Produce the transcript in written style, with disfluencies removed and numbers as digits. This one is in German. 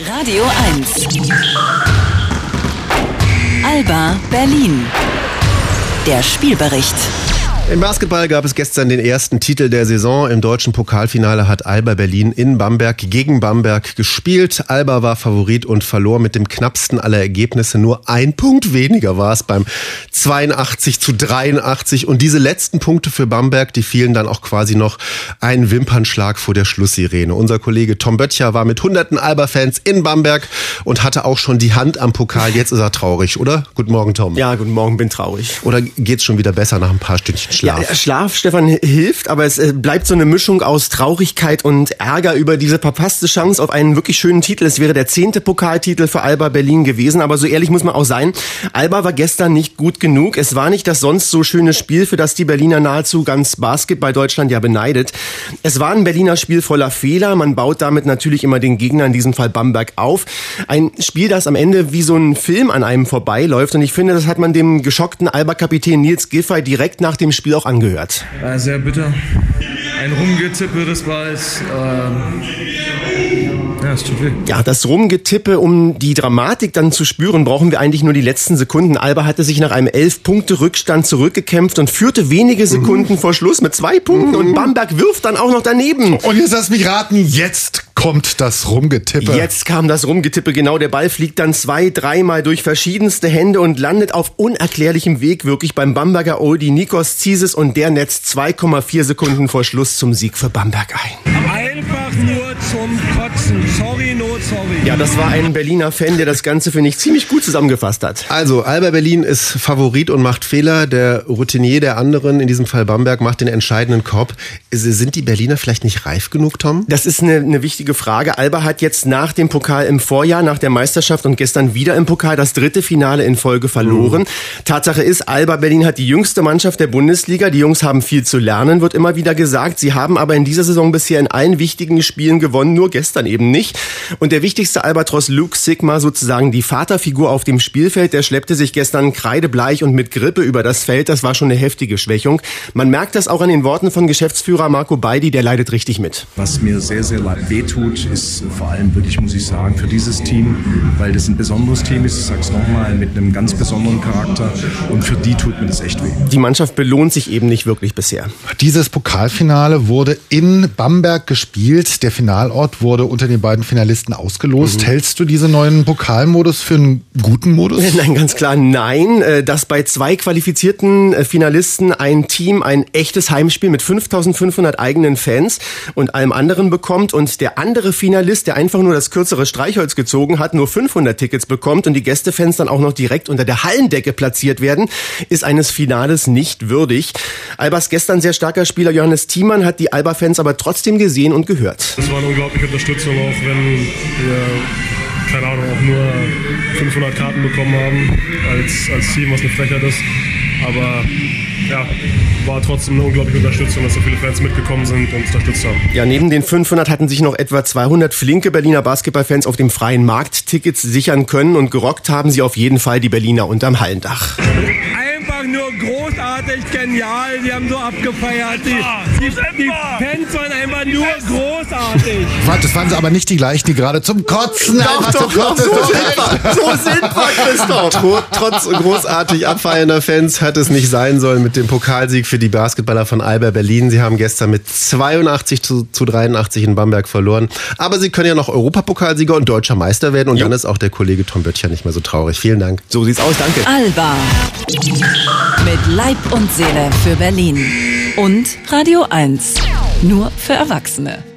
Radio 1. Alba Berlin. Der Spielbericht. Im Basketball gab es gestern den ersten Titel der Saison. Im deutschen Pokalfinale hat Alba Berlin in Bamberg gegen Bamberg gespielt. Alba war Favorit und verlor mit dem knappsten aller Ergebnisse. Nur ein Punkt weniger war es beim 82-83. Und diese letzten Punkte für Bamberg, die fielen dann auch quasi noch einen Wimpernschlag vor der Schlusssirene. Unser Kollege Tom Böttcher war mit hunderten Alba-Fans in Bamberg und hatte auch schon die Hand am Pokal. Jetzt ist er traurig, oder? Guten Morgen, Tom. Ja, guten Morgen, bin traurig. Oder geht's schon wieder besser nach ein paar Stündchen Schlaf? Ja, Schlaf, Stefan, hilft, aber es bleibt so eine Mischung aus Traurigkeit und Ärger über diese verpasste Chance auf einen wirklich schönen Titel. Es wäre der 10. Pokaltitel für Alba Berlin gewesen, aber so ehrlich muss man auch sein, Alba war gestern nicht gut genug. Es war nicht das sonst so schöne Spiel, für das die Berliner nahezu ganz Basketball Deutschland ja beneidet. Es war ein Berliner Spiel voller Fehler. Man baut damit natürlich immer den Gegner, in diesem Fall Bamberg, auf. Ein Spiel, das am Ende wie so ein Film an einem vorbeiläuft. Und ich finde, das hat man dem geschockten Alba-Kapitän Nils Giffey direkt nach dem Spiel auch angehört. Sehr bitter. Ein Rumgetippe des Balls. Ja, es tut weh. Ja, das Rumgetippe, um die Dramatik dann zu spüren, brauchen wir eigentlich nur die letzten Sekunden. Alba hatte sich nach einem 11-Punkte-Rückstand zurückgekämpft und führte wenige Sekunden vor Schluss mit 2 Punkten und Bamberg wirft dann auch noch daneben. Und jetzt lass mich raten, jetzt kommt das Rumgetippe. Jetzt kam das Rumgetippe, genau. Der Ball fliegt dann 2-3 Mal durch verschiedenste Hände und landet auf unerklärlichem Weg wirklich beim Bamberger Oldie Nikos Zieses und der netzt 2,4 Sekunden vor Schluss zum Sieg für Bamberg ein. Einfach nur zum Kotzen. Sorry, no sorry. Ja, das war ein Berliner Fan, der das Ganze, finde ich, ziemlich gut zusammengefasst hat. Also, Alba Berlin ist Favorit und macht Fehler. Der Routinier der anderen, in diesem Fall Bamberg, macht den entscheidenden Korb. Sind die Berliner vielleicht nicht reif genug, Tom? Das ist eine wichtige Frage. Alba hat jetzt nach dem Pokal im Vorjahr, nach der Meisterschaft und gestern wieder im Pokal das 3. Finale in Folge verloren. Tatsache ist, Alba Berlin hat die jüngste Mannschaft der Bundesliga. Die Jungs haben viel zu lernen, wird immer wieder gesagt. Sie haben aber in dieser Saison bisher in allen wichtigen Spielen gewonnen, nur gestern eben nicht. Und der wichtigste Albatros, Luke Sigma, sozusagen die Vaterfigur auf dem Spielfeld, der schleppte sich gestern kreidebleich und mit Grippe über das Feld. Das war schon eine heftige Schwächung. Man merkt das auch an den Worten von Geschäftsführer Marco Beidi, der leidet richtig mit. Was mir sehr, sehr wehtut, ist vor allem wirklich, muss ich sagen, für dieses Team, weil das ein besonderes Team ist, ich sag's nochmal, mit einem ganz besonderen Charakter und für die tut mir das echt weh. Die Mannschaft belohnt sich eben nicht wirklich bisher. Dieses Pokalfinale wurde in Bamberg gespielt. Der Finalort wurde unter den beiden Finalisten ausgelost. Hältst du diesen neuen Pokalmodus für einen guten Modus? Nein, ganz klar nein. Dass bei 2 qualifizierten Finalisten ein Team ein echtes Heimspiel mit 5.500 eigenen Fans und allem anderen bekommt und der andere Finalist, der einfach nur das kürzere Streichholz gezogen hat, nur 500 Tickets bekommt und die Gästefans dann auch noch direkt unter der Hallendecke platziert werden, ist eines Finales nicht würdig. Albas gestern sehr starker Spieler Johannes Thiemann hat die Alba-Fans aber trotzdem gesehen und gehört. Das war eine unglaubliche Unterstützung, auch wenn wir, keine Ahnung, auch nur 500 Karten bekommen haben als Team, was eine Frechheit ist. Aber ja, war trotzdem eine unglaubliche Unterstützung, dass so viele Fans mitgekommen sind und unterstützt haben. Ja, neben den 500 hatten sich noch etwa 200 flinke Berliner Basketballfans auf dem freien Markt Tickets sichern können und gerockt haben sie auf jeden Fall die Berliner unterm Hallendach. Einfach nur großartig, genial, die haben so abgefeiert. Die Fans waren einfach nur großartig. Das waren sie aber nicht die gleichen, die gerade zum Kotzen Doch, so sind wir, Christoph. Trotz großartig abfeiernder Fans hat es nicht sein sollen mit dem Pokalsieg für die Basketballer von Alba Berlin. Sie haben gestern mit 82-83 in Bamberg verloren. Aber sie können ja noch Europapokalsieger und deutscher Meister werden. Und dann ist auch der Kollege Tom Böttcher nicht mehr so traurig. Vielen Dank. So sieht's aus, danke. Alba. Mit Leib und Seele für Berlin. Und Radio 1. Nur für Erwachsene.